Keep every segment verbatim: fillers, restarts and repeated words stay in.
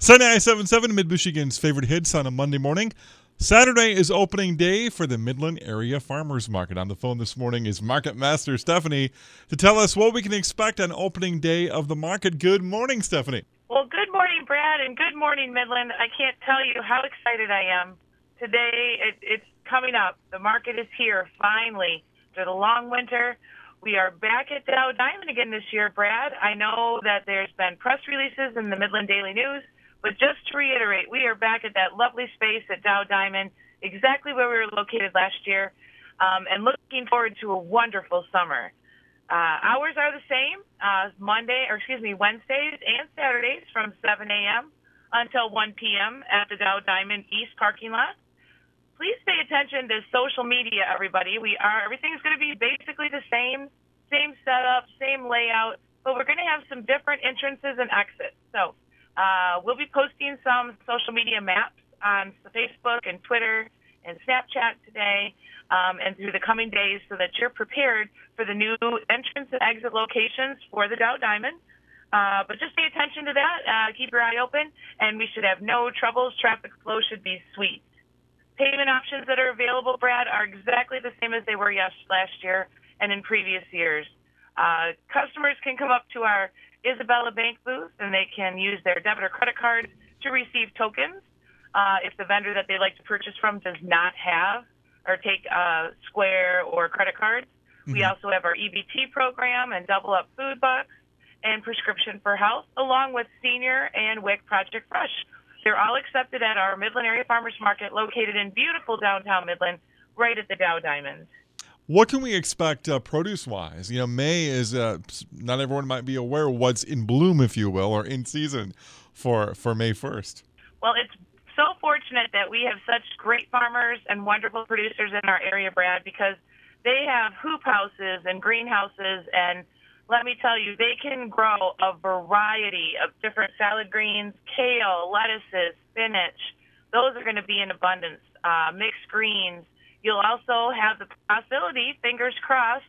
ninety-nine point seven seven, Mid-Michigan's favorite hits on a Monday morning. Saturday is opening day for the Midland Area Farmers Market. On the phone this morning is Market Master Stephanie to tell us what we can expect on opening day of the market. Good morning, Stephanie. Well, good morning, Brad, and good morning, Midland. I can't tell you how excited I am. Today, it, it's coming up. The market is here, finally. After the long winter, we are back at Dow Diamond again this year, Brad. I know that there's been press releases in the Midland Daily News, but just to reiterate, we are back at that lovely space at Dow Diamond, exactly where we were located last year, um, and looking forward to a wonderful summer. Uh, hours are the same, uh, Monday, or excuse me, Wednesdays and Saturdays from seven a.m. until one p.m. at the Dow Diamond East parking lot. Please pay attention to social media, everybody. We are everything's going to be basically the same, same setup, same layout, but we're going to have some different entrances and exits. So uh, we'll be posting some social media maps on Facebook and Twitter and Snapchat today um, and through the coming days so that you're prepared for the new entrance and exit locations for the Dow Diamond. Uh, but just pay attention to that. Uh, keep your eye open, and we should have no troubles. Traffic flow should be sweet. Payment options that are available, Brad, are exactly the same as they were yes, last year and in previous years. Uh, customers can come up to our Isabella Bank booth, and they can use their debit or credit card to receive tokens. Uh, if the vendor that they like to purchase from does not have or take uh, Square or credit cards, mm-hmm. we also have our E B T program and Double Up Food Bucks and Prescription for Health, along with Senior and W I C Project Fresh. They're all accepted at our Midland Area Farmers Market located in beautiful downtown Midland, right at the Dow Diamond. What can we expect uh, produce-wise? You know, May is, uh, not everyone might be aware what's in bloom, if you will, or in season for, for May first. Well, it's so fortunate that we have such great farmers and wonderful producers in our area, Brad, because they have hoop houses and greenhouses, and let me tell you, they can grow a variety of different salad greens, kale, lettuces, spinach. Those are going to be in abundance. Uh, mixed greens. You'll also have the possibility, fingers crossed,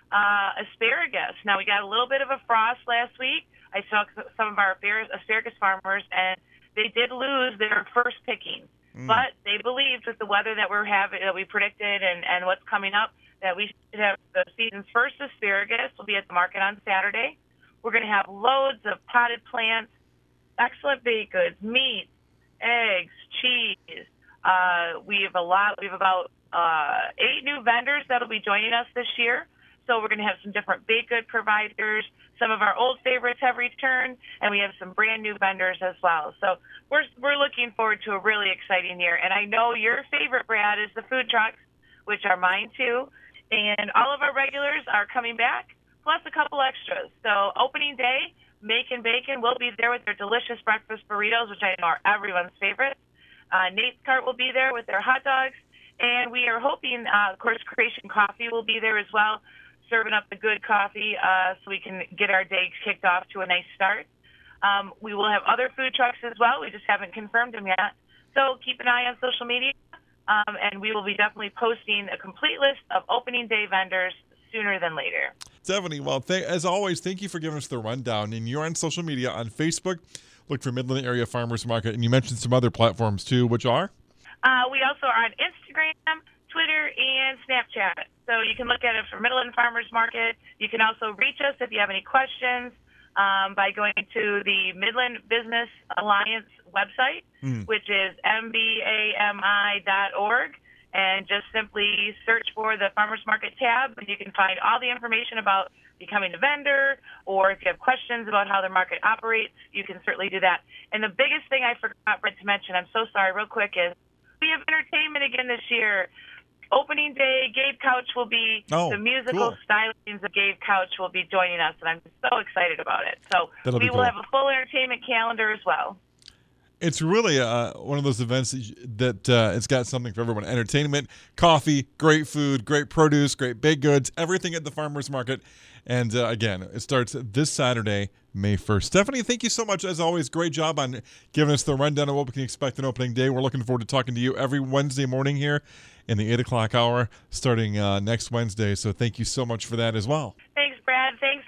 uh, asparagus. Now, we got a little bit of a frost last week. I saw some of our asparagus farmers, and they did lose their first picking. Mm. But they believed with the weather that we're having, that we predicted, and, and what's coming up, that we should have the season's first asparagus. Will be at the market on Saturday. We're going to have loads of potted plants, excellent baked goods, meat, eggs, cheese. Uh, we have a lot. We have about uh, eight new vendors that will be joining us this year. So we're going to have some different baked good providers. Some of our old favorites have returned, and we have some brand new vendors as well. So we're we're looking forward to a really exciting year. And I know your favorite, Brad, is the food trucks, which are mine too. And all of our regulars are coming back, plus a couple extras. So opening day, Macon Bacon will be there with their delicious breakfast burritos, which I know are everyone's favorite. Uh, Nate's Cart will be there with their hot dogs. And we are hoping, uh, of course, Creation Coffee will be there as well, serving up the good coffee uh, so we can get our day kicked off to a nice start. Um, we will have other food trucks as well. We just haven't confirmed them yet. So keep an eye on social media. Um, and we will be definitely posting a complete list of opening day vendors sooner than later. Stephanie, well, th- as always, thank you for giving us the rundown. And you're on social media on Facebook. Look for Midland Area Farmers Market. And you mentioned some other platforms, too, which are? Uh, we also are on Instagram, Twitter, and Snapchat. So you can look at it for Midland Farmers Market. You can also reach us if you have any questions um, by going to the Midland Business Alliance website, mm. which is M B A M I dot org, and just simply search for the Farmers Market tab, and you can find all the information about becoming a vendor, or if you have questions about how the market operates, you can certainly do that. And the biggest thing I forgot to mention, I'm so sorry, real quick, is we have entertainment again this year. Opening day, Gabe Couch will be, oh, the musical cool. stylings of Gabe Couch will be joining us, and I'm so excited about it. So That'll we will cool. have a full entertainment calendar as well. It's really uh, one of those events that uh, it's got something for everyone. Entertainment, coffee, great food, great produce, great baked goods, everything at the farmers market. And uh, again, it starts this Saturday, May first. Stephanie, thank you so much. As always, great job on giving us the rundown of what we can expect on opening day. We're looking forward to talking to you every Wednesday morning here in the eight o'clock hour starting uh, next Wednesday. So thank you so much for that as well. Thanks, Brad. Thanks,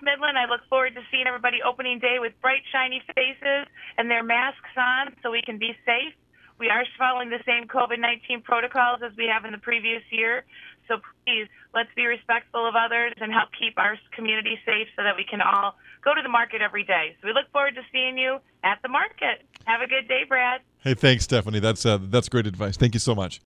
West Midland. I look forward to seeing everybody opening day with bright, shiny faces and their masks on so we can be safe. We are following the same COVID nineteen protocols as we have in the previous year. So please, let's be respectful of others and help keep our community safe so that we can all go to the market every day. So we look forward to seeing you at the market. Have a good day, Brad. Hey, thanks, Stephanie. That's uh, that's great advice. Thank you so much.